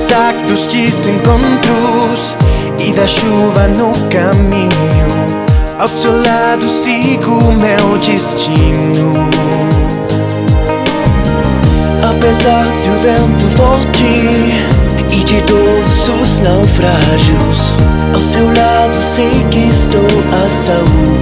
Apesar dos desencontros e da chuva no caminho, ao seu lado sigo meu destino. Apesar do vento forte e de todos os naufrágios, ao seu lado sei que estou a salvo.